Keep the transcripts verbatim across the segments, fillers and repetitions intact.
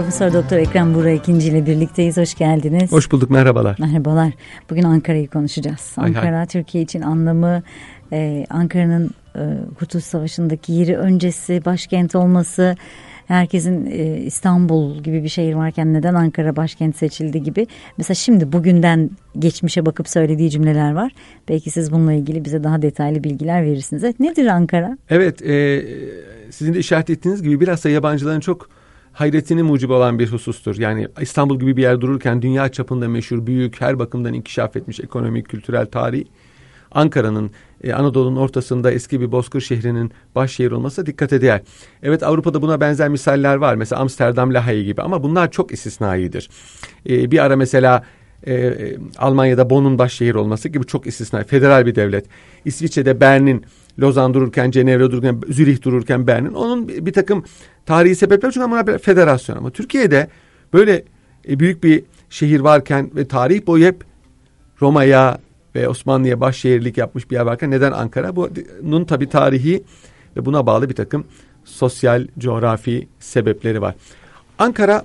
Profesör Doktor Ekrem Buğra İkinci ile birlikteyiz. Hoş geldiniz. Hoş bulduk, merhabalar. Merhabalar. Bugün Ankara'yı konuşacağız. Hay Ankara hay. Türkiye için anlamı, e, Ankara'nın e, Kurtuluş Savaşı'ndaki yeri öncesi, başkent olması, herkesin e, İstanbul gibi bir şehir varken neden Ankara başkent seçildi gibi. Mesela şimdi bugünden geçmişe bakıp söylediği cümleler var. Belki siz bununla ilgili bize daha detaylı bilgiler verirsiniz. Evet, nedir Ankara? Evet, e, sizin de işaret ettiğiniz gibi bilhassa yabancıların çok hayretini mucib olan bir husustur. Yani İstanbul gibi bir yer dururken dünya çapında meşhur, büyük, her bakımdan inkişaf etmiş ekonomik, kültürel, tarihi Ankara'nın e, Anadolu'nun ortasında eski bir bozkır şehrinin baş şehir olması dikkat eder. Evet, Avrupa'da buna benzer misaller var. Mesela Amsterdam, Lahey gibi, ama bunlar çok istisnaidir. E, bir ara mesela e, Almanya'da Bonn'un baş şehir olması gibi çok istisnai. Federal bir devlet. İsviçre'de Bern'in, Lozan dururken, Cenevre dururken, Zürih dururken Bern'in. Onun bir, bir takım tarihi sebepler, çünkü bunlar bir federasyon. Ama Türkiye'de böyle e, büyük bir şehir varken ve tarih boyu hep Roma'ya ve Osmanlı'ya başşehirlik yapmış bir yer varken neden Ankara? Bunun tabii tarihi ve buna bağlı bir takım sosyal, coğrafi sebepleri var. Ankara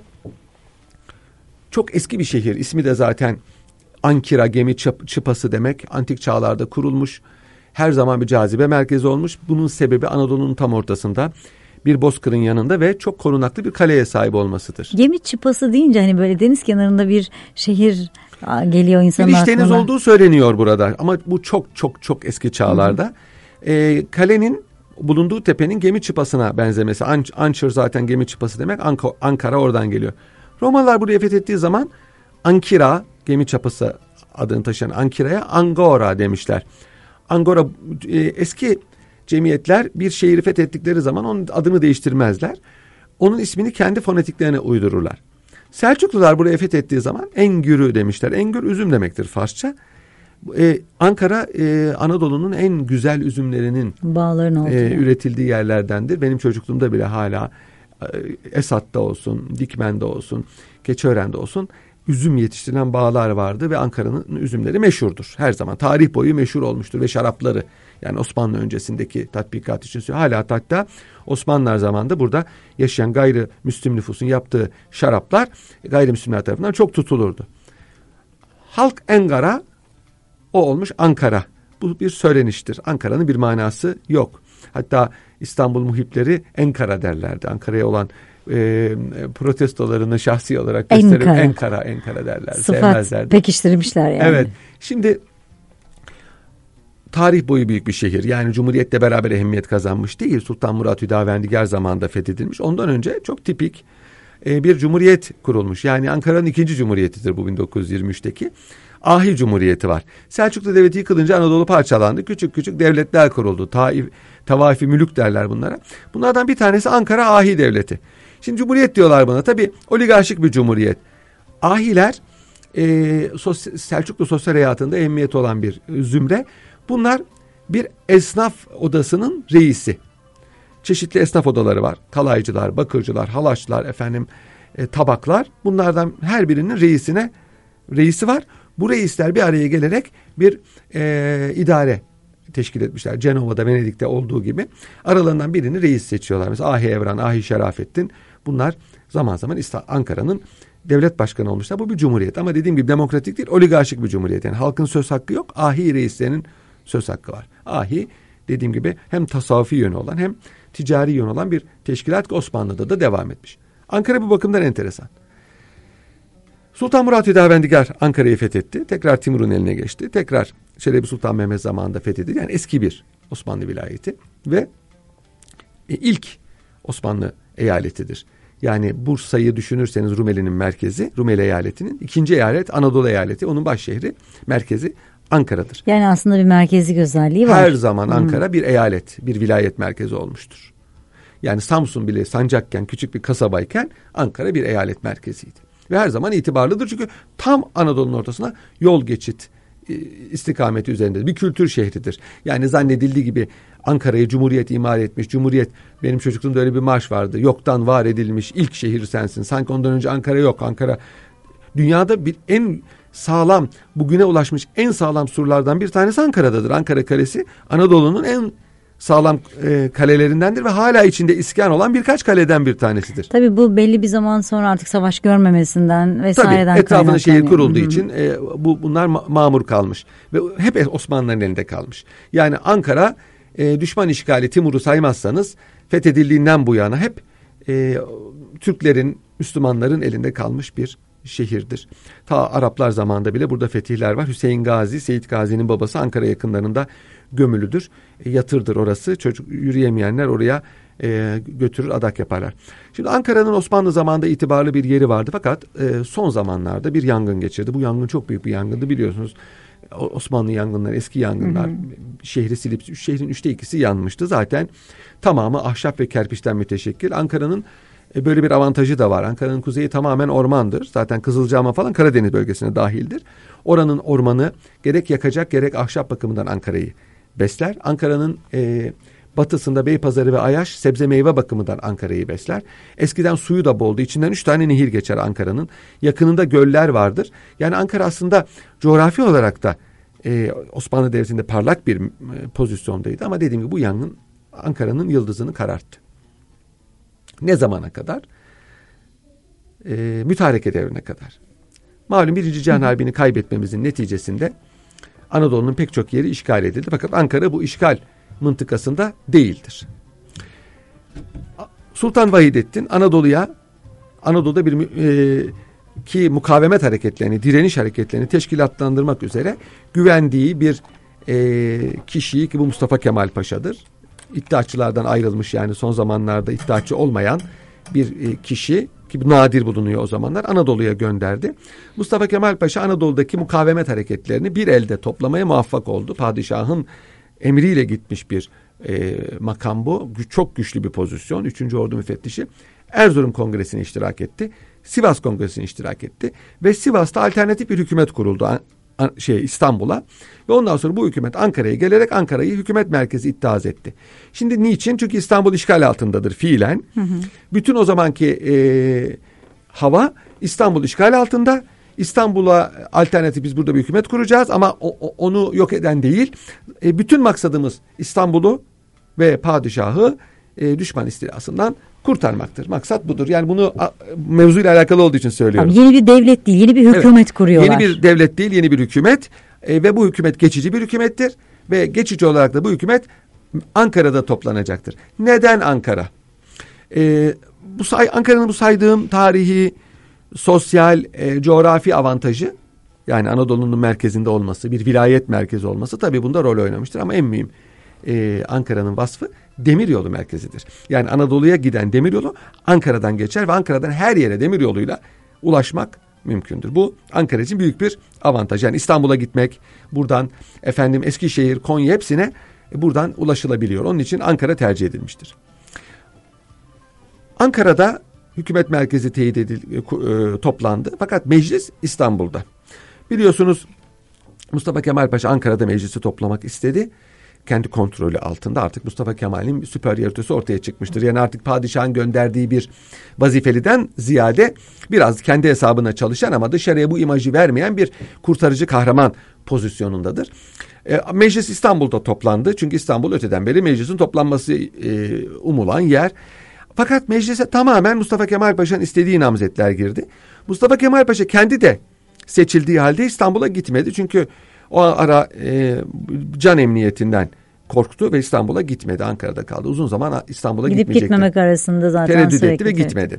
çok eski bir şehir. İsmi de zaten Ankira, gemi çıpası demek. Antik çağlarda kurulmuş. Her zaman bir cazibe merkezi olmuş. Bunun sebebi Anadolu'nun tam ortasında bir bozkırın yanında ve çok korunaklı bir kaleye sahip olmasıdır. Gemi çıpası deyince hani böyle deniz kenarında bir şehir geliyor insanın bir aklına. iç deniz olduğu söyleniyor burada, ama bu çok çok çok eski çağlarda. Ee, kalenin bulunduğu tepenin gemi çıpasına benzemesi. An- Anchor zaten gemi çıpası demek. Ank- Ankara oradan geliyor. Romalılar burayı fethettiği zaman Ankira, gemi çıpası adını taşıyan Ankira'ya Angora demişler. Angora, e, eski cemiyetler bir şehri fethettikleri zaman onun adını değiştirmezler. Onun ismini kendi fonetiklerine uydururlar. Selçuklular burayı fethettiği zaman Engür'ü demişler. Engür üzüm demektir Farsça. Ee, Ankara e, Anadolu'nun en güzel üzümlerinin e, üretildiği yerlerdendir. Benim çocukluğumda bile hala e, Esat'ta olsun, Dikmen'de olsun, Keçiören'de olsun üzüm yetiştirilen bağlar vardı ve Ankara'nın üzümleri meşhurdur. Her zaman tarih boyu meşhur olmuştur ve şarapları, yani Osmanlı öncesindeki tatbikat için söylüyor. Hala hatta Osmanlılar zamanında burada yaşayan gayrimüslim nüfusun yaptığı şaraplar gayrimüslimler tarafından çok tutulurdu. Halk Engara, o olmuş Ankara. Bu bir söyleniştir. Ankara'nın bir manası yok. Hatta İstanbul muhipleri Enkara derlerdi. Ankara'ya olan e, protestolarını şahsi olarak gösterip Enkara, Enkara, Enkara derler. Sıfat pekiştirmişler yani. Evet. Şimdi tarih boyu büyük bir şehir. Yani Cumhuriyet'le beraber ehemmiyet kazanmış değil. Sultan Murat Hüdavendigar zamanında fethedilmiş. Ondan önce çok tipik e, bir cumhuriyet kurulmuş. Yani Ankara'nın ikinci cumhuriyetidir bu bin dokuz yüz yirmi üçteki. Ahi Cumhuriyeti var. Selçuklu Devleti yıkılınca Anadolu parçalandı. Küçük küçük devletler kuruldu. Taif, tavaifi mülük derler bunlara. Bunlardan bir tanesi Ankara Ahi Devleti. Şimdi cumhuriyet diyorlar buna. Tabii oligarşik bir cumhuriyet. Ahiler e, sos, Selçuklu sosyal hayatında ehemmiyeti olan bir zümre. Bunlar bir esnaf odasının reisi. Çeşitli esnaf odaları var. Kalaycılar, bakırcılar, halaşçılar, efendim e, tabaklar. Bunlardan her birinin reisine reisi var. Bu reisler bir araya gelerek bir e, idare teşkil etmişler. Cenova'da, Venedik'te olduğu gibi. Aralarından birini reis seçiyorlar. Mesela Ahi Evran, Ahi Şerafettin. Bunlar zaman zaman Ankara'nın devlet başkanı olmuşlar. Bu bir cumhuriyet. Ama dediğim gibi demokratik değil, oligarşik bir cumhuriyet. Yani halkın söz hakkı yok. Ahi reislerinin söz hakkı var. Ahi, dediğim gibi hem tasavvufi yönü olan hem ticari yönü olan bir teşkilat, Osmanlı'da da devam etmiş. Ankara bu bakımdan enteresan. Sultan Murat Hüdavendigar Ankara'yı fethetti. Tekrar Timur'un eline geçti. Tekrar Çelebi Sultan Mehmet zamanında fethedildi. Yani eski bir Osmanlı vilayeti ve ilk Osmanlı eyaletidir. Yani Bursa'yı düşünürseniz Rumeli'nin merkezi, Rumeli eyaletinin ikinci eyalet Anadolu eyaleti. Onun baş şehri, merkezi Ankara'dır. Yani aslında bir merkezi özelliği var. Her zaman Ankara hmm. bir eyalet, bir vilayet merkezi olmuştur. Yani Samsun bile sancakken, küçük bir kasabayken Ankara bir eyalet merkeziydi. Ve her zaman itibarlıdır, çünkü tam Anadolu'nun ortasına yol geçit istikameti üzerinde bir kültür şehridir. Yani zannedildiği gibi Ankara'yı Cumhuriyet imar etmiş. Cumhuriyet, benim çocukluğumda öyle bir marş vardı. Yoktan var edilmiş ilk şehir sensin. Sanki ondan önce Ankara yok. Ankara dünyada bir en sağlam, bugüne ulaşmış en sağlam surlardan bir tanesi Ankara'dadır. Ankara Kalesi Anadolu'nun en sağlam e, kalelerindendir ve hala içinde iskan olan birkaç kaleden bir tanesidir. Tabii bu belli bir zaman sonra artık savaş görmemesinden vesaireden Tabii etrafında şehir kurulduğu Hı-hı. için e, bu bunlar ma- mamur kalmış ve hep Osmanlıların elinde kalmış. Yani Ankara e, düşman işgali Timur'u saymazsanız fethedildiğinden bu yana hep e, Türklerin, Müslümanların elinde kalmış bir şehirdir. Ta Araplar zamanında bile burada fetihler var. Hüseyin Gazi, Seyit Gazi'nin babası Ankara yakınlarında gömülüdür. E, yatırdır orası. Çocuk yürüyemeyenler oraya e, götürür, adak yaparlar. Şimdi Ankara'nın Osmanlı zamanında itibarlı bir yeri vardı fakat e, son zamanlarda bir yangın geçirdi. Bu yangın çok büyük bir yangındı biliyorsunuz. Osmanlı yangınları, eski yangınlar, hı hı. şehri silip şehrin üçte ikisi yanmıştı. Zaten tamamı ahşap ve kerpiçten müteşekkil. Ankara'nın e, böyle bir avantajı da var. Ankara'nın kuzeyi tamamen ormandır. Zaten Kızılcahamam falan Karadeniz bölgesine dahildir. Oranın ormanı gerek yakacak gerek ahşap bakımından Ankara'yı besler. Ankara'nın e, batısında Beypazarı ve Ayaş sebze meyve bakımından Ankara'yı besler. Eskiden suyu da boldu. İçinden üç tane nehir geçer Ankara'nın. Yakınında göller vardır. Yani Ankara aslında coğrafi olarak da e, Osmanlı Devleti'nde parlak bir e, pozisyondaydı. Ama dediğim gibi bu yangın Ankara'nın yıldızını kararttı. Ne zamana kadar? E, mütareke devrine kadar. Malum Birinci Cihan Harbi'ni kaybetmemizin neticesinde Anadolu'nun pek çok yeri işgal edildi. Fakat Ankara bu işgal mıntıkasında değildir. Sultan Vahidettin Anadolu'ya Anadolu'da bir e, ki mukavemet hareketlerini, direniş hareketlerini teşkilatlandırmak üzere güvendiği bir e, kişiyi ki bu Mustafa Kemal Paşa'dır. İttihatçılardan ayrılmış yani son zamanlarda iddiatçı olmayan bir e, kişi ki nadir bulunuyor o zamanlar Anadolu'ya gönderdi. Mustafa Kemal Paşa Anadolu'daki mukavemet hareketlerini bir elde toplamaya muvaffak oldu. Padişahın emriyle gitmiş bir e, makam bu. Çok güçlü bir pozisyon. Üçüncü Ordu Müfettişi. Erzurum Kongresi'ne iştirak etti. Sivas Kongresi'ne iştirak etti. Ve Sivas'ta alternatif bir hükümet kuruldu an, an, şey İstanbul'a. Ve ondan sonra bu hükümet Ankara'ya gelerek Ankara'yı hükümet merkezi ittihaz etti. Şimdi niçin? Çünkü İstanbul işgal altındadır fiilen. Hı hı. Bütün o zamanki e, hava İstanbul işgal altında. İstanbul'a alternatif biz burada bir hükümet kuracağız ama o, o, onu yok eden değil. E, bütün maksadımız İstanbul'u ve padişahı e, düşman istilasından kurtarmaktır. Maksat budur. Yani bunu a, mevzuyla alakalı olduğu için söylüyorum. Abi yeni bir devlet değil, yeni bir hükümet evet, kuruyorlar. Yeni bir devlet değil, yeni bir hükümet e, ve bu hükümet geçici bir hükümettir ve geçici olarak da bu hükümet Ankara'da toplanacaktır. Neden Ankara? E, bu say, Ankara'nın bu saydığım tarihi, sosyal, e, coğrafi avantajı yani Anadolu'nun merkezinde olması, bir vilayet merkezi olması tabii bunda rol oynamıştır ama en mühim e, Ankara'nın vasfı demiryolu merkezidir. Yani Anadolu'ya giden demiryolu Ankara'dan geçer ve Ankara'dan her yere demiryoluyla ulaşmak mümkündür. Bu Ankara için büyük bir avantaj. Yani İstanbul'a gitmek, buradan efendim Eskişehir, Konya hepsine e, buradan ulaşılabiliyor. Onun için Ankara tercih edilmiştir. Ankara'da hükümet merkezi teyit edildi, e, toplandı. Fakat meclis İstanbul'da. Biliyorsunuz Mustafa Kemal Paşa Ankara'da meclisi toplamak istedi. Kendi kontrolü altında artık Mustafa Kemal'in süperiyalitesi ortaya çıkmıştır. Yani artık padişahın gönderdiği bir vazifeliden ziyade biraz kendi hesabına çalışan ama dışarıya bu imajı vermeyen bir kurtarıcı kahraman pozisyonundadır. E, meclis İstanbul'da toplandı. Çünkü İstanbul öteden beri meclisin toplanması e, umulan yer. Fakat meclise tamamen Mustafa Kemal Paşa'nın istediği namzetler girdi. Mustafa Kemal Paşa kendi de seçildiği halde İstanbul'a gitmedi. Çünkü o ara e, can emniyetinden korktu ve İstanbul'a gitmedi. Ankara'da kaldı. Uzun zaman İstanbul'a Gidip gitmeyecekti. Gidip gitmemek arasında zaten tereddüt sürekli etti ve gitmedi.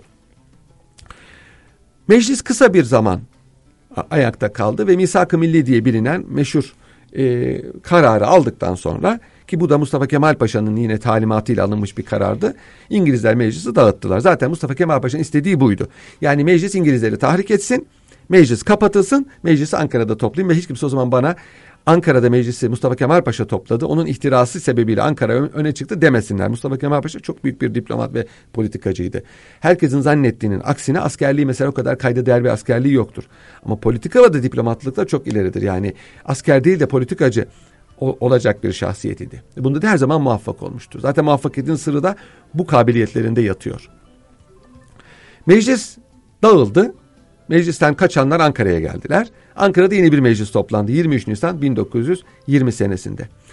Meclis kısa bir zaman ayakta kaldı ve Misak-ı Milli diye bilinen meşhur e, kararı aldıktan sonra ki bu da Mustafa Kemal Paşa'nın yine talimatıyla alınmış bir karardı. İngilizler meclisi dağıttılar. Zaten Mustafa Kemal Paşa'nın istediği buydu. Yani meclis İngilizleri tahrik etsin, meclis kapatılsın, meclisi Ankara'da toplayın ve hiç kimse o zaman bana Ankara'da meclisi Mustafa Kemal Paşa topladı, onun ihtirası sebebiyle Ankara öne çıktı demesinler. Mustafa Kemal Paşa çok büyük bir diplomat ve politikacıydı. Herkesin zannettiğinin aksine askerliği mesela o kadar kayda değer bir askerliği yoktur. Ama politika ve de diplomatlıkta çok ileridir. Yani asker değil de politikacı olacak bir şahsiyetiydi. Bunda da her zaman muvaffak olmuştur. Zaten muvaffakiyetin sırrı da bu kabiliyetlerinde yatıyor. Meclis dağıldı. Meclisten kaçanlar Ankara'ya geldiler. Ankara'da yeni bir meclis toplandı. yirmi üç Nisan bin dokuz yüz yirmi senesinde.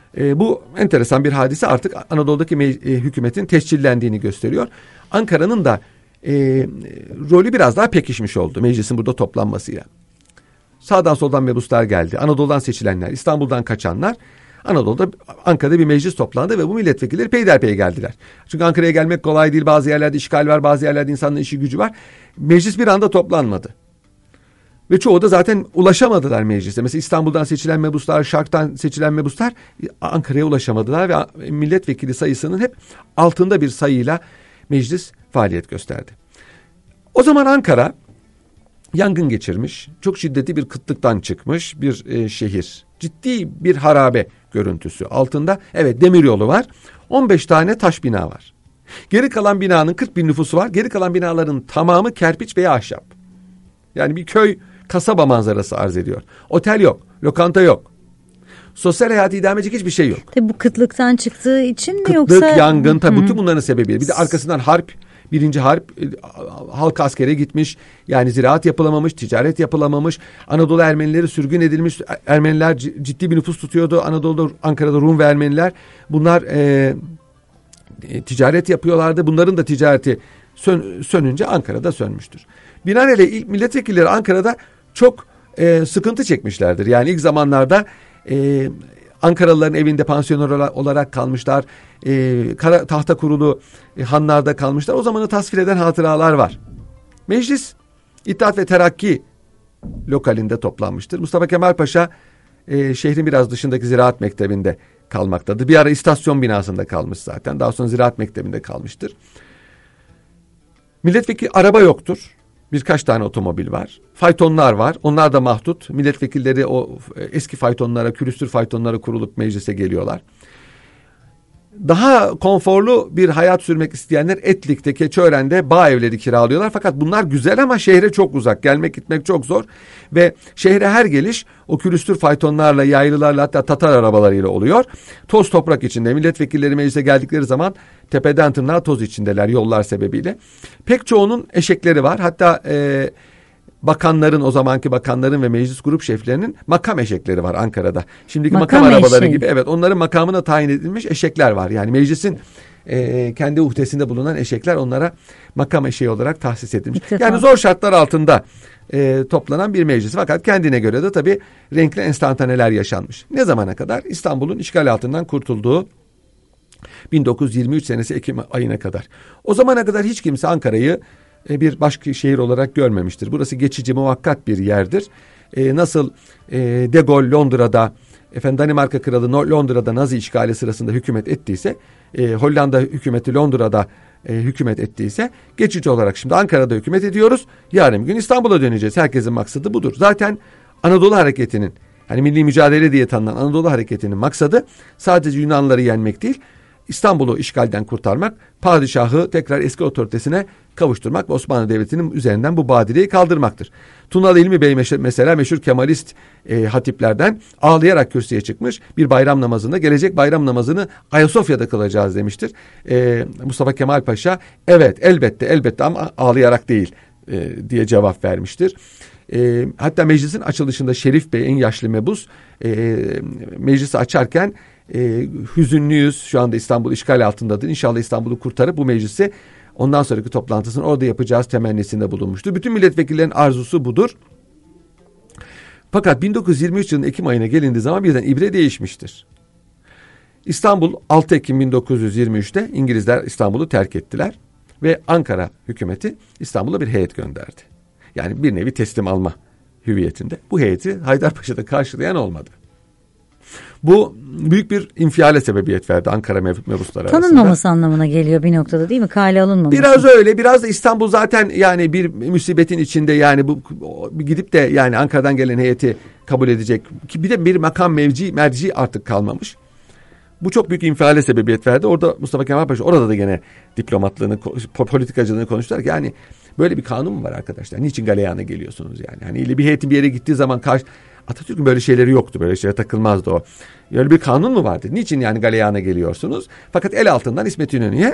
E, bu enteresan bir hadise artık Anadolu'daki me- e, hükümetin tescillendiğini gösteriyor. Ankara'nın da e, rolü biraz daha pekişmiş oldu meclisin burada toplanmasıyla. Sağdan soldan mebuslar geldi. Anadolu'dan seçilenler, İstanbul'dan kaçanlar. Anadolu'da, Ankara'da bir meclis toplandı ve bu milletvekilleri peyderpey geldiler. Çünkü Ankara'ya gelmek kolay değil. Bazı yerlerde işgal var, bazı yerlerde insanların işi gücü var. Meclis bir anda toplanmadı. Ve çoğu da zaten ulaşamadılar meclise. Mesela İstanbul'dan seçilen mebuslar, Şark'tan seçilen mebuslar Ankara'ya ulaşamadılar ve milletvekili sayısının hep altında bir sayıyla meclis faaliyet gösterdi. O zaman Ankara yangın geçirmiş, çok şiddetli bir kıtlıktan çıkmış bir e, şehir. Ciddi bir harabe görüntüsü altında. Evet, demiryolu var. on beş tane taş bina var. Geri kalan binanın kırk bin nüfusu var. Geri kalan binaların tamamı kerpiç veya ahşap. Yani bir köy, kasaba manzarası arz ediyor. Otel yok, lokanta yok. Sosyal hayatı idame edecek hiçbir şey yok. Tabii bu kıtlıktan çıktığı için mi Kıtlık, yoksa? Kıtlık, yangın, tabii bütün bunların sebebi. Bir de arkasından harp, birinci harp, halk askere gitmiş. Yani ziraat yapılamamış, ticaret yapılamamış. Anadolu Ermenileri sürgün edilmiş. Ermeniler ciddi bir nüfus tutuyordu. Anadolu'da, Ankara'da Rum ve Ermeniler. Bunlar e, e, ticaret yapıyorlardı. Bunların da ticareti sön, sönünce Ankara'da sönmüştür. Binaenaleyh ilk milletvekilleri Ankara'da çok e, sıkıntı çekmişlerdir. Yani ilk zamanlarda e, Ankaralıların evinde pansiyoner olarak kalmışlar. E, kara, tahta kurulu e, hanlarda kalmışlar. O zamanı tasvir eden hatıralar var. Meclis İttihat ve Terakki lokalinde toplanmıştır. Mustafa Kemal Paşa e, şehrin biraz dışındaki Ziraat Mektebi'nde kalmaktadır. Bir ara istasyon binasında kalmış zaten. Daha sonra Ziraat Mektebi'nde kalmıştır. Milletvekili araba yoktur. Birkaç tane otomobil var. Faytonlar var. Onlar da mahdut. Milletvekilleri o eski faytonlara, külüstür faytonlara kurulup meclise geliyorlar. Daha konforlu bir hayat sürmek isteyenler Etlik'te, Keçiören'de bağ evleri kiralıyorlar. Fakat bunlar güzel ama şehre çok uzak. Gelmek gitmek çok zor. Ve şehre her geliş o külüstür faytonlarla, yaylılarla, hatta Tatar arabalarıyla oluyor. Toz toprak içinde. Milletvekilleri meclise geldikleri zaman tepeden tırnağa toz içindeler yollar sebebiyle. Pek çoğunun eşekleri var. Hatta e, bakanların, o zamanki bakanların ve meclis grup şeflerinin makam eşekleri var Ankara'da. Şimdiki makam, makam arabaları gibi. Evet, onların makamına tayin edilmiş eşekler var. Yani meclisin e, kendi uhdesinde bulunan eşekler onlara makam eşeği olarak tahsis edilmiş. Yani zor şartlar altında e, toplanan bir meclis. Fakat kendine göre de tabii renkli enstantaneler yaşanmış. Ne zamana kadar? İstanbul'un işgal altından kurtulduğu bin dokuz yüz yirmi üç senesi Ekim ayına kadar. O zamana kadar hiç kimse Ankara'yı bir başka şehir olarak görmemiştir. Burası geçici, muvakkat bir yerdir. Ee, nasıl e, De Gaulle Londra'da, efendim Danimarka Kralı Londra'da Nazi işgali sırasında hükümet ettiyse, e, Hollanda hükümeti Londra'da e, hükümet ettiyse, geçici olarak şimdi Ankara'da hükümet ediyoruz. Yarın bir gün İstanbul'a döneceğiz. Herkesin maksadı budur. Zaten Anadolu Hareketi'nin, hani milli mücadele diye tanınan Anadolu Hareketi'nin maksadı sadece Yunanlıları yenmek değil, İstanbul'u işgalden kurtarmak, padişahı tekrar eski otoritesine kavuşturmak ve Osmanlı Devleti'nin üzerinden bu badireyi kaldırmaktır. Tunalı İlmi Bey mesela meşhur Kemalist e, hatiplerden ağlayarak kürsüye çıkmış. Bir bayram namazında gelecek bayram namazını Ayasofya'da kılacağız demiştir. E, Mustafa Kemal Paşa evet elbette elbette ama ağlayarak değil e, diye cevap vermiştir. E, hatta meclisin açılışında Şerif Bey en yaşlı mebus e, meclisi açarken e, hüzünlüyüz, şu anda İstanbul işgal altındadır. İnşallah İstanbul'u kurtarıp bu meclisi ondan sonraki toplantısını orada yapacağız temennisinde bulunmuştur. Bütün milletvekillerinin arzusu budur. Fakat bin dokuz yüz yirmi üç yılının Ekim ayına gelindiği zaman birden ibre değişmiştir. İstanbul altı Ekim bin dokuz yüz yirmi üçte İngilizler İstanbul'u terk ettiler ve Ankara hükümeti İstanbul'a bir heyet gönderdi. Yani bir nevi teslim alma hüviyetinde. Bu heyeti Haydarpaşa'da karşılayan olmadı. Bu büyük bir infiale sebebiyet verdi Ankara mebusları arasında. Tanınmaması anlamına geliyor bir noktada, değil mi? Kale alınmaması. Biraz öyle, biraz da İstanbul zaten yani bir musibetin içinde, yani bu gidip de yani Ankara'dan gelen heyeti kabul edecek. Bir de bir makam mevci merci artık kalmamış. Bu çok büyük infiale sebebiyet verdi. Orada Mustafa Kemal Paşa orada da gene diplomatlığını, politikacılığını konuştular ki yani böyle bir kanun mu var arkadaşlar? Niçin galeyana geliyorsunuz yani? Hani bir heyetin bir yere gittiği zaman karşı Atatürk'ün böyle şeyleri yoktu. Böyle şeylere takılmazdı o. Öyle bir kanun mu vardı? Niçin yani galeyana geliyorsunuz? Fakat el altından İsmet İnönü'ye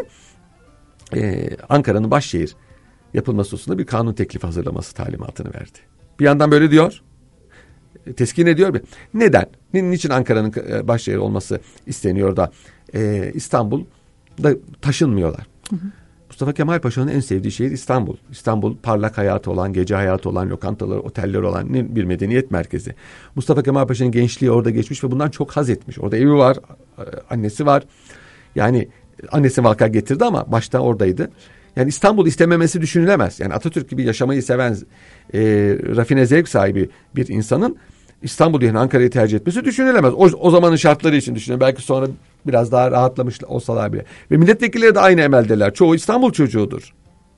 e, Ankara'nın başşehir yapılması hususunda bir kanun teklifi hazırlaması talimatını verdi. Bir yandan böyle diyor. teskin ediyor. Neden? Niçin Ankara'nın başşehir olması isteniyor da e, İstanbul'da taşınmıyorlar? Hı hı. Mustafa Kemal Paşa'nın en sevdiği şehir İstanbul. İstanbul parlak hayatı olan, gece hayatı olan, lokantaları, oteller olan bir medeniyet merkezi. Mustafa Kemal Paşa'nın gençliği orada geçmiş ve bundan çok haz etmiş. Orada evi var, annesi var. Yani annesi vaka getirdi ama başta oradaydı. Yani İstanbul istememesi düşünülemez. Yani Atatürk gibi yaşamayı seven, e, rafine zevk sahibi bir insanın İstanbul yerine Ankara'yı tercih etmesi düşünülemez. O, o zamanın şartları için düşünüyorum. Belki sonra biraz daha rahatlamış olsalar bile. Ve milletvekilleri de aynı emeldeler. Çoğu İstanbul çocuğudur.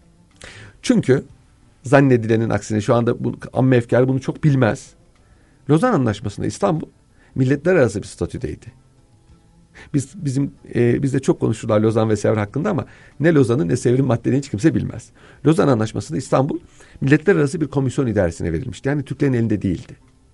Çünkü zannedilenin aksine şu anda bu, amme efkarı bunu çok bilmez. Lozan Anlaşması'nda İstanbul milletler arası bir statüdeydi. Biz bizim e, bizde çok konuşurlar Lozan ve Sevr hakkında ama ne Lozan'ın ne Sevr'in maddelerini hiç kimse bilmez. Lozan Anlaşması'nda İstanbul milletler arası bir komisyon idaresine verilmişti. Yani Türklerin elinde değildi.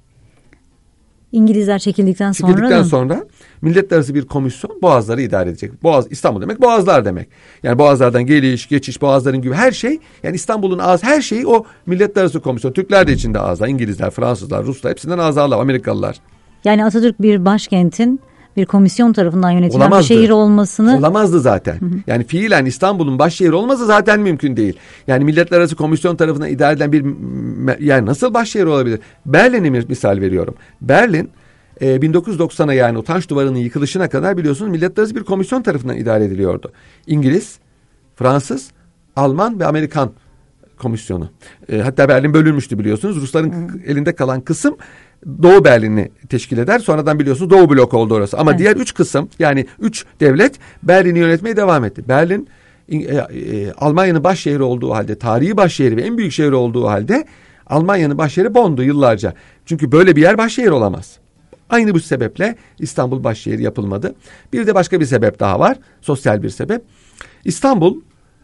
İngilizler çekildikten sonra Çekildikten sonra milletler arası bir komisyon Boğazları idare edecek. Boğaz, İstanbul demek Boğazlar demek. Yani Boğazlardan geliş, geçiş, Boğazların gibi her şey, yani İstanbul'un ağzı, her şeyi o milletler arası komisyon. Türkler de içinde ağza, İngilizler, Fransızlar, Ruslar, hepsinden ağzalar, Amerikalılar. Yani Atatürk bir başkentin bir komisyon tarafından yönetilen Olamazdı. Bir şehir olmasını... Olamazdı zaten. Hı hı. Yani fiilen İstanbul'un başşehir olması zaten mümkün değil. Yani milletler arası komisyon tarafından idare edilen bir, yani nasıl başşehir olabilir? Berlin'i misal veriyorum. Berlin e, bin dokuz yüz doksana, yani Utanç Duvarı'nın yıkılışına kadar biliyorsunuz milletler arası bir komisyon tarafından idare ediliyordu. İngiliz, Fransız, Alman ve Amerikan komisyonu. E, hatta Berlin bölünmüştü biliyorsunuz. Rusların hı. elinde kalan kısım Doğu Berlin'i teşkil eder. Sonradan biliyorsunuz Doğu blok oldu orası. Ama evet. diğer üç kısım, yani üç devlet Berlin'i yönetmeye devam etti. Berlin e, e, Almanya'nın başşehri olduğu halde, tarihi başşehri ve en büyük şehri olduğu halde Almanya'nın başşehri Bonn'du yıllarca. Çünkü böyle bir yer başşehir olamaz. Aynı bu sebeple İstanbul başşehir yapılmadı. Bir de başka bir sebep daha var. Sosyal bir sebep. İstanbul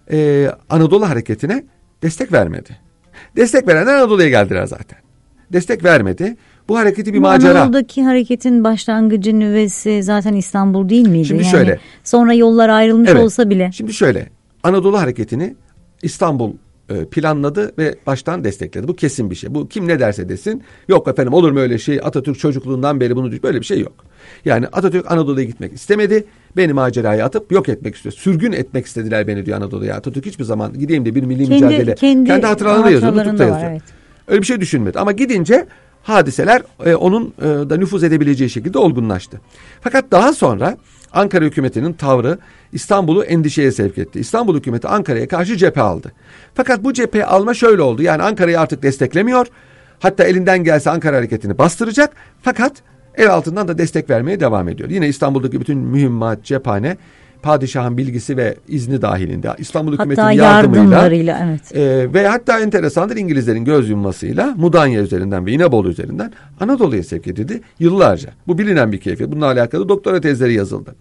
e, Anadolu hareketine destek vermedi. Destek verenler Anadolu'ya geldiler zaten. Destek vermedi. Bu hareketi bir Bu macera. Anadolu'daki hareketin başlangıcı, nüvesi zaten İstanbul değil miydi? Şimdi yani şöyle. Sonra yollar ayrılmış evet, olsa bile. Şimdi şöyle. Anadolu hareketini İstanbul e, planladı ve baştan destekledi. Bu kesin bir şey. Bu kim ne derse desin. Yok efendim, olur mu öyle şey? Atatürk çocukluğundan beri bunu, böyle bir şey yok. Yani Atatürk Anadolu'ya gitmek istemedi. Beni maceraya atıp yok etmek istiyor. Sürgün etmek istediler beni diyor Anadolu'ya. Atatürk hiçbir zaman gideyim de bir milli kendi, mücadele. Kendi, kendi hatıralarında yazıyor. Nutuk'ta yazıyor. Evet. Öyle bir şey düşünmedi. Ama gidince hadiseler e, onun e, da nüfuz edebileceği şekilde olgunlaştı. Fakat daha sonra Ankara hükümetinin tavrı İstanbul'u endişeye sevk etti. İstanbul hükümeti Ankara'ya karşı cephe aldı. Fakat bu cephe alma şöyle oldu. Yani Ankara'yı artık desteklemiyor. Hatta elinden gelse Ankara hareketini bastıracak. Fakat el altından da destek vermeye devam ediyor. Yine İstanbul'daki bütün mühimmat, cephane padişahın bilgisi ve izni dahilinde, İstanbul hükümetinin hatta yardımıyla evet. e, ve hatta enteresandır, İngilizlerin göz yummasıyla Mudanya üzerinden ve İnebolu üzerinden Anadolu'ya sevk edildi yıllarca. Bu bilinen bir keyfiyet. Bununla alakalı doktora tezleri yazıldı.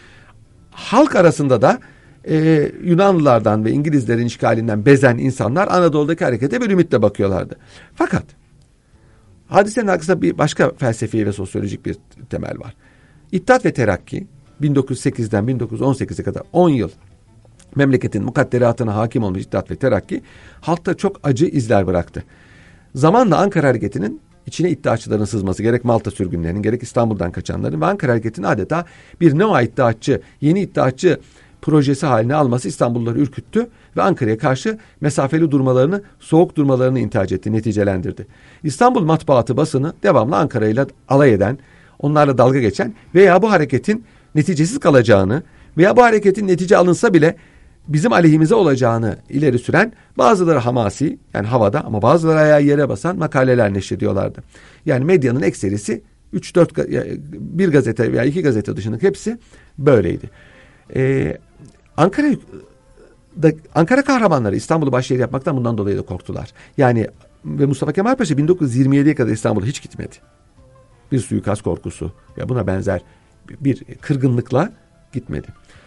Halk arasında da e, Yunanlılardan ve İngilizlerin işgalinden bezen insanlar Anadolu'daki harekete bir ümitle bakıyorlardı. Fakat hadisenin arkasında bir başka felsefi ve sosyolojik bir temel var. İttihat ve Terakki bin dokuz yüz sekizden bin dokuz yüz on sekize kadar on yıl memleketin mukadderatına hakim olmuş İttihat ve Terakki halkta çok acı izler bıraktı. Zamanla Ankara hareketinin içine iddiaçıların sızması, gerek Malta sürgünlerinin gerek İstanbul'dan kaçanların ve Ankara hareketinin adeta bir neo iddiaçı, yeni iddiaçı projesi haline alması İstanbulluları ürküttü ve Ankara'ya karşı mesafeli durmalarını, soğuk durmalarını intihac etti, neticelendirdi. İstanbul matbaatı, basını devamlı Ankara'yla alay eden, onlarla dalga geçen veya bu hareketin neticesiz kalacağını veya bu hareketin netice alınsa bile bizim aleyhimize olacağını ileri süren, bazıları hamasi, yani havada, ama bazıları ayağı yere basan makaleler neşrediyorlardı. Yani medyanın ekserisi üç dört bir gazete veya iki gazete dışında hepsi böyleydi. Ee, Ankara da, Ankara kahramanları İstanbul'u başşehir yapmaktan bundan dolayı da korktular. Yani ve Mustafa Kemal Paşa bin dokuz yüz yirmi yediye kadar İstanbul'a hiç gitmedi. Bir suikast korkusu ve buna benzer bir kırgınlıkla gitmedi.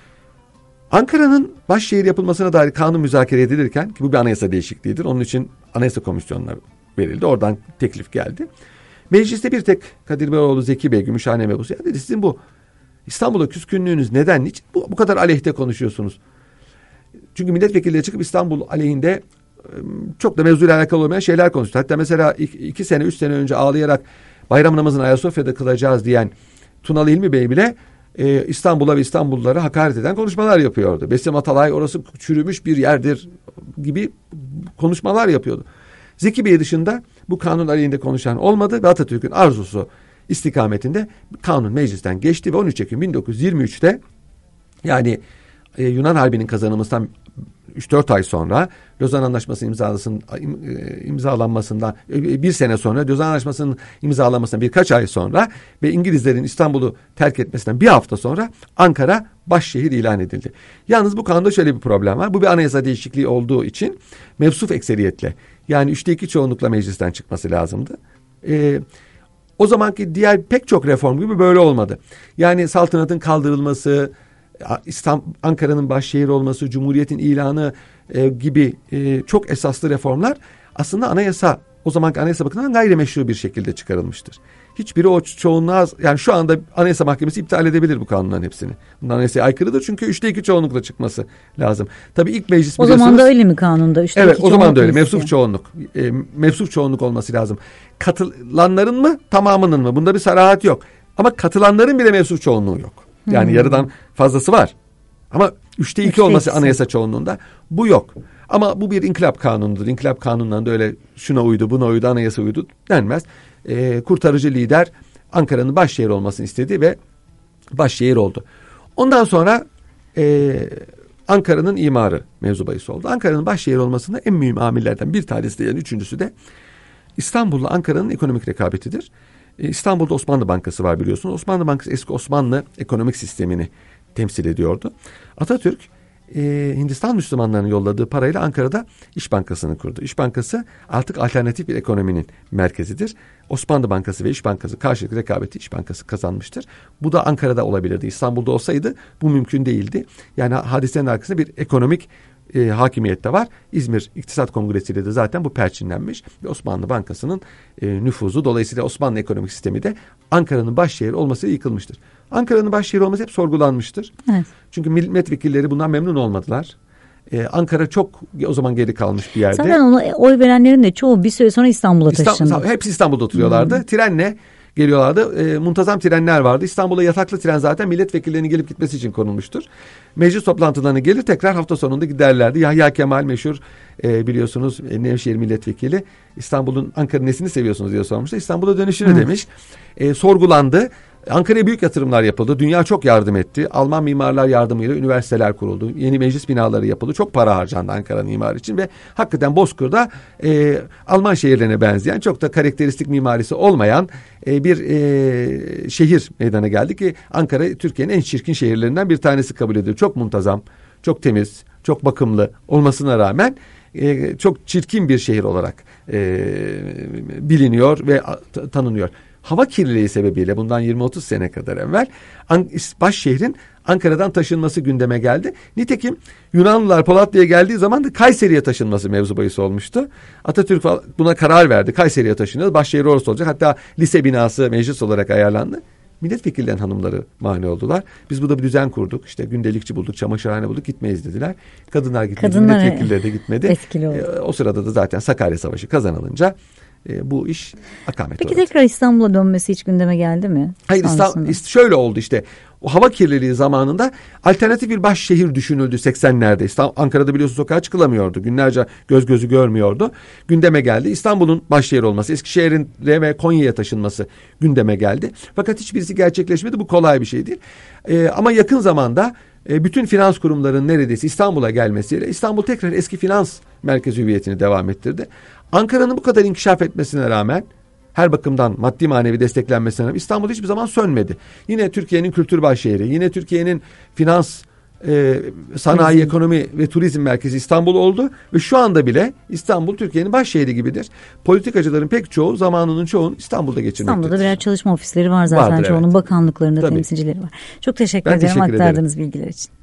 Ankara'nın başşehir yapılmasına dair kanun müzakere edilirken, ki bu bir anayasa değişikliğidir, onun için anayasa komisyonuna verildi. Oradan teklif geldi. Mecliste bir tek Kadir Beyoğlu, Zeki Bey, Gümüşhane mebusu, ya dedi, sizin bu İstanbul'a küskünlüğünüz neden? Niçin bu, bu kadar aleyhte konuşuyorsunuz? Çünkü milletvekilleri çıkıp İstanbul aleyhinde çok da mevzuyla alakalı olmayan şeyler konuştu. Hatta mesela iki, iki sene, üç sene önce ağlayarak bayram namazını Ayasofya'da kılacağız diyen Tunalı Hilmi Bey bile e, İstanbul'a ve İstanbullulara hakaret eden konuşmalar yapıyordu. Besim Atalay orası çürümüş bir yerdir gibi konuşmalar yapıyordu. Zeki Bey dışında bu kanun aleyhinde konuşan olmadı ve Atatürk'ün arzusu istikametinde kanun meclisten geçti ve on üç Ekim bin dokuz yüz yirmi üçte yani e, Yunan Harbi'nin kazanılmasından üç dört ay sonra Lozan Anlaşması'nın imzalasın, imzalanmasından bir sene sonra Lozan Anlaşması'nın imzalanmasından birkaç ay sonra ve İngilizlerin İstanbul'u terk etmesinden bir hafta sonra Ankara başşehir ilan edildi. Yalnız bu kanunda şöyle bir problem var. Bu bir anayasa değişikliği olduğu için mevsuf ekseriyetle yani üçte iki çoğunlukla meclisten çıkması lazımdı. Ee, o zamanki diğer pek çok reform gibi böyle olmadı. Yani saltanatın kaldırılması, İstanbul, Ankara'nın başşehir olması, Cumhuriyet'in ilanı e, gibi e, çok esaslı reformlar aslında anayasa, o zamanki anayasa bakımından gayrimeşru bir şekilde çıkarılmıştır. Hiçbiri o çoğunluğa, yani şu anda Anayasa Mahkemesi iptal edebilir bu kanunların hepsini. Bunlar anayasaya aykırıdır çünkü üçte iki çoğunlukla çıkması lazım. Tabii ilk meclis o zaman da öyle mi kanunda? Üçte evet, iki o zaman da öyle. Istiyor. Mevsuf çoğunluk. E, mevsuf çoğunluk olması lazım. Katılanların mı, tamamının mı? Bunda bir sarahat yok. Ama katılanların bile mevsuf çoğunluğu yok. Yani hmm. yarıdan fazlası var. Ama üçte iki olması ikisi. Anayasa çoğunluğunda bu yok. Ama bu bir inkılap kanunudur. İnkılap kanunlarında öyle şuna uydu, buna uydu, anayasa uydu denmez. Ee, kurtarıcı lider Ankara'nın başşehir olmasını istedi ve başşehir oldu. Ondan sonra e, Ankara'nın imarı mevzu bahis oldu. Ankara'nın başşehir olmasında en mühim amillerden bir tanesi de yani üçüncüsü de İstanbul'la Ankara'nın ekonomik rekabetidir. Ee, İstanbul'da Osmanlı Bankası var biliyorsunuz. Osmanlı Bankası eski Osmanlı ekonomik sistemini temsil ediyordu. Atatürk e, Hindistan Müslümanlarının yolladığı parayla Ankara'da İş Bankası'nı kurdu. İş Bankası artık alternatif bir ekonominin merkezidir. Osmanlı Bankası ve İş Bankası karşılıklı rekabeti İş Bankası kazanmıştır. Bu da Ankara'da olabilirdi. İstanbul'da olsaydı bu mümkün değildi. Yani hadisenin arkasında bir ekonomik e, hakimiyet de var. İzmir İktisat Kongresi ile de zaten bu perçinlenmiş. Ve Osmanlı Bankası'nın e, nüfuzu dolayısıyla Osmanlı ekonomik sistemi de Ankara'nın başşehri olmasıyla yıkılmıştır. Ankara'nın başşehri olması hep sorgulanmıştır. Evet. Çünkü milletvekilleri bundan memnun olmadılar. Ee, Ankara çok o zaman geri kalmış bir yerde. Zaten ona oy verenlerin de çoğu bir süre sonra İstanbul'a taşındı. İstanbul, hepsi İstanbul'da oturuyorlardı. Hmm. Trenle geliyorlardı. E, muntazam trenler vardı. İstanbul'a yataklı tren zaten milletvekillerinin gelip gitmesi için konulmuştur. Meclis toplantılarına gelir tekrar hafta sonunda giderlerdi. Yahya Kemal meşhur e, biliyorsunuz e, Nevşehir milletvekili İstanbul'un Ankara'nın nesini seviyorsunuz diye sormuştu. İstanbul'a dönüşünü hmm. demiş. E, sorgulandı. Ankara'ya büyük yatırımlar yapıldı. Dünya çok yardım etti. Alman mimarlar yardımıyla üniversiteler kuruldu. Yeni meclis binaları yapıldı. Çok para harcandı Ankara'nın imarı için ve hakikaten Bozkır'da e, Alman şehirlerine benzeyen çok da karakteristik mimarisi olmayan e, bir e, şehir meydana geldi ki Ankara Türkiye'nin en çirkin şehirlerinden bir tanesi kabul ediyor. Çok muntazam, çok temiz, çok bakımlı olmasına rağmen e, çok çirkin bir şehir olarak e, biliniyor ve t- tanınıyor. Hava kirliliği sebebiyle bundan yirmi otuz sene kadar evvel başşehrin Ankara'dan taşınması gündeme geldi. Nitekim Yunanlılar Polatlı'ya geldiği zaman da Kayseri'ye taşınması mevzu bahis olmuştu. Atatürk buna karar verdi. Kayseri'ye taşınıyor. Başşehir orası olacak. Hatta lise binası meclis olarak ayarlandı. Milletvekillerinin hanımları mani oldular. Biz burada bir düzen kurduk. İşte gündelikçi bulduk, çamaşırhane bulduk, gitmeyiz dediler. Kadınlar gitmedi, Kadınlar milletvekilleri de gitmedi. Etkili oldu. E, o sırada da zaten Sakarya Savaşı kazanılınca E, bu iş akamet Peki oldu. tekrar İstanbul'a dönmesi hiç gündeme geldi mi? Hayır, İstanbul, şöyle oldu işte. O hava kirliliği zamanında alternatif bir başşehir düşünüldü seksenlerde. İstanbul, Ankara'da biliyorsunuz sokağa çıkılamıyordu. Günlerce göz gözü görmüyordu. Gündeme geldi. İstanbul'un başşehir olması, Eskişehir'in ve Konya'ya taşınması gündeme geldi. Fakat hiçbirisi gerçekleşmedi. Bu kolay bir şey değil. E, ama yakın zamanda e, bütün finans kurumlarının neredeyse İstanbul'a gelmesiyle İstanbul tekrar eski finans merkezi hüviyetini devam ettirdi. Ankara'nın bu kadar inkişaf etmesine rağmen her bakımdan maddi manevi desteklenmesine rağmen İstanbul hiçbir zaman sönmedi. Yine Türkiye'nin kültür başşehri, yine Türkiye'nin finans, e, sanayi, turizm. ekonomi ve turizm merkezi İstanbul oldu. Ve şu anda bile İstanbul Türkiye'nin başşehri gibidir. Politikacıların pek çoğu zamanının çoğunu İstanbul'da geçirmektedir. İstanbul'da birer çalışma ofisleri var zaten. Vardır, çoğunun evet. bakanlıklarında Tabii. temsilcileri var. Çok teşekkür ben ederim teşekkür aktardığınız ederim. bilgiler için.